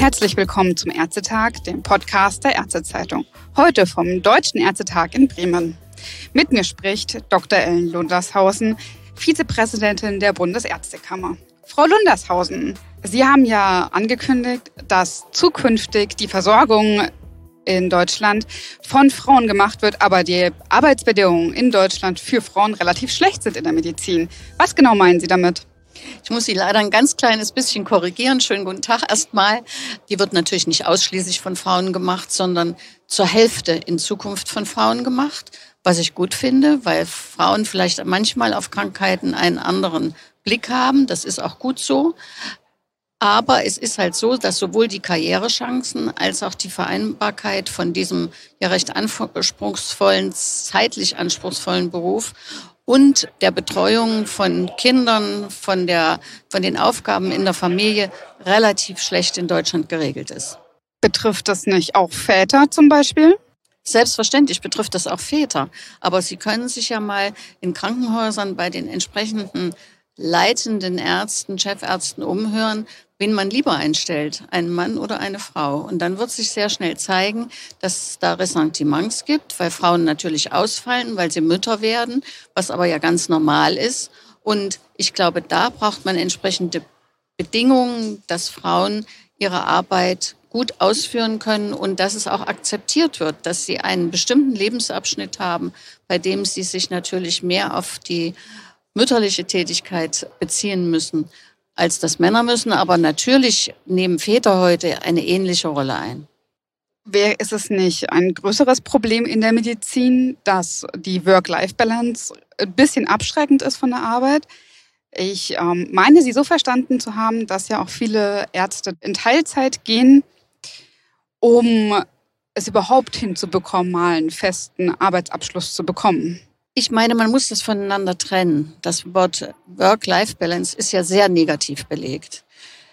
Herzlich willkommen zum Ärztetag, dem Podcast der Ärztezeitung. Heute vom Deutschen Ärztetag in Bremen. Mit mir spricht Dr. Ellen Lundershausen, Vizepräsidentin der Bundesärztekammer. Frau Lundershausen, Sie haben ja angekündigt, dass zukünftig die Versorgung in Deutschland von Frauen gemacht wird, aber die Arbeitsbedingungen in Deutschland für Frauen relativ schlecht sind in der Medizin. Was genau meinen Sie damit? Ich muss Sie leider ein ganz kleines bisschen korrigieren. Schönen guten Tag erstmal. Die wird natürlich nicht ausschließlich von Frauen gemacht, sondern zur Hälfte in Zukunft von Frauen gemacht. Was ich gut finde, weil Frauen vielleicht manchmal auf Krankheiten einen anderen Blick haben. Das ist auch gut so. Aber es ist halt so, dass sowohl die Karrierechancen als auch die Vereinbarkeit von diesem ja recht anspruchsvollen, zeitlich anspruchsvollen Beruf und der Betreuung von Kindern, von den Aufgaben in der Familie relativ schlecht in Deutschland geregelt ist. Betrifft das nicht auch Väter zum Beispiel? Selbstverständlich betrifft das auch Väter. Aber Sie können sich ja mal in Krankenhäusern bei den entsprechenden leitenden Ärzten, Chefärzten umhören, wen man lieber einstellt, einen Mann oder eine Frau. Und dann wird sich sehr schnell zeigen, dass es da Ressentiments gibt, weil Frauen natürlich ausfallen, weil sie Mütter werden, was aber ja ganz normal ist. Und ich glaube, da braucht man entsprechende Bedingungen, dass Frauen ihre Arbeit gut ausführen können und dass es auch akzeptiert wird, dass sie einen bestimmten Lebensabschnitt haben, bei dem sie sich natürlich mehr auf die mütterliche Tätigkeit beziehen müssen, als das Männer müssen. Aber natürlich nehmen Väter heute eine ähnliche Rolle ein. Ist es nicht ein größeres Problem in der Medizin, dass die Work-Life-Balance ein bisschen abschreckend ist von der Arbeit? Ich meine, Sie so verstanden zu haben, dass ja auch viele Ärzte in Teilzeit gehen, um es überhaupt hinzubekommen, mal einen festen Arbeitsabschluss zu bekommen. Ich meine, man muss das voneinander trennen. Das Wort Work-Life-Balance ist ja sehr negativ belegt.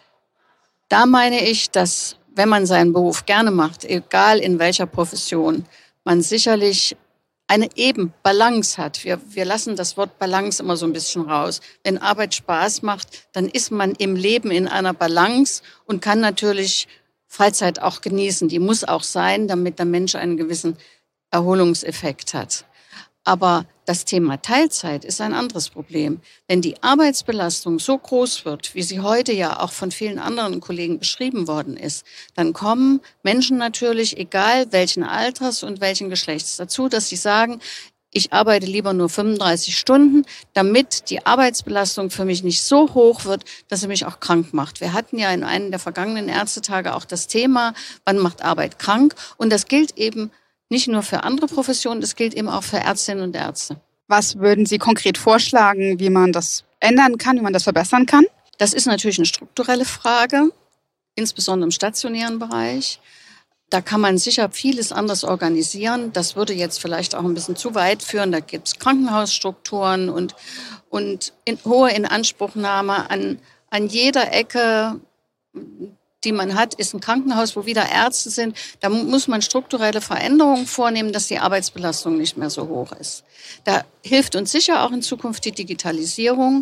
Da meine ich, dass wenn man seinen Beruf gerne macht, egal in welcher Profession, man sicherlich eine eben Balance hat. Wir lassen das Wort Balance immer so ein bisschen raus. Wenn Arbeit Spaß macht, dann ist man im Leben in einer Balance und kann natürlich Freizeit auch genießen. Die muss auch sein, damit der Mensch einen gewissen Erholungseffekt hat. Aber das Thema Teilzeit ist ein anderes Problem. Wenn die Arbeitsbelastung so groß wird, wie sie heute ja auch von vielen anderen Kollegen beschrieben worden ist, dann kommen Menschen natürlich, egal welchen Alters und welchen Geschlechts, dazu, dass sie sagen, ich arbeite lieber nur 35 Stunden, damit die Arbeitsbelastung für mich nicht so hoch wird, dass sie mich auch krank macht. Wir hatten ja in einem der vergangenen Ärztetage auch das Thema, wann macht Arbeit krank? Und das gilt eben nicht nur für andere Professionen, das gilt eben auch für Ärztinnen und Ärzte. Was würden Sie konkret vorschlagen, wie man das ändern kann, wie man das verbessern kann? Das ist natürlich eine strukturelle Frage, insbesondere im stationären Bereich. Da kann man sicher vieles anders organisieren. Das würde jetzt vielleicht auch ein bisschen zu weit führen. Da gibt es Krankenhausstrukturen und hohe Inanspruchnahme an jeder Ecke, die man hat, ist ein Krankenhaus, wo wieder Ärzte sind. Da muss man strukturelle Veränderungen vornehmen, dass die Arbeitsbelastung nicht mehr so hoch ist. Da hilft uns sicher auch in Zukunft die Digitalisierung.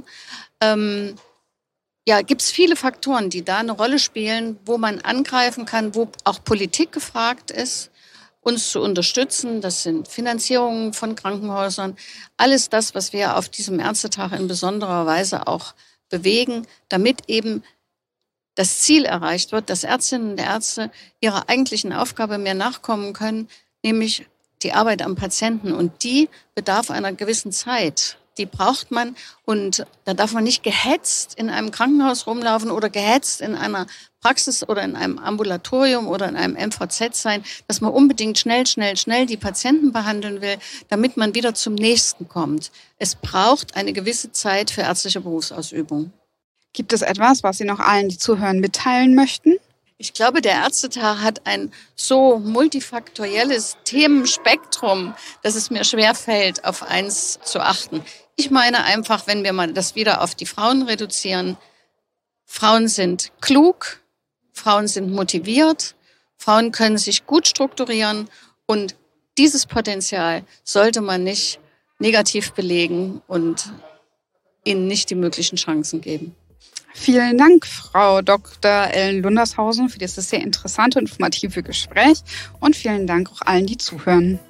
Gibt es viele Faktoren, die da eine Rolle spielen, wo man angreifen kann, wo auch Politik gefragt ist, uns zu unterstützen. Das sind Finanzierungen von Krankenhäusern. Alles das, was wir auf diesem Ärztetag in besonderer Weise auch bewegen, damit eben das Ziel erreicht wird, dass Ärztinnen und Ärzte ihrer eigentlichen Aufgabe mehr nachkommen können, nämlich die Arbeit am Patienten. Und die bedarf einer gewissen Zeit. Die braucht man und da darf man nicht gehetzt in einem Krankenhaus rumlaufen oder gehetzt in einer Praxis oder in einem Ambulatorium oder in einem MVZ sein, dass man unbedingt schnell die Patienten behandeln will, damit man wieder zum Nächsten kommt. Es braucht eine gewisse Zeit für ärztliche Berufsausübung. Gibt es etwas, was Sie noch allen, die zuhören, mitteilen möchten? Ich glaube, der Ärztetag hat ein so multifaktorielles Themenspektrum, dass es mir schwerfällt, auf eins zu achten. Ich meine einfach, wenn wir mal das wieder auf die Frauen reduzieren, Frauen sind klug, Frauen sind motiviert, Frauen können sich gut strukturieren und dieses Potenzial sollte man nicht negativ belegen und ihnen nicht die möglichen Chancen geben. Vielen Dank, Frau Dr. Ellen Lundershausen, für dieses sehr interessante und informative Gespräch und vielen Dank auch allen, die zuhören.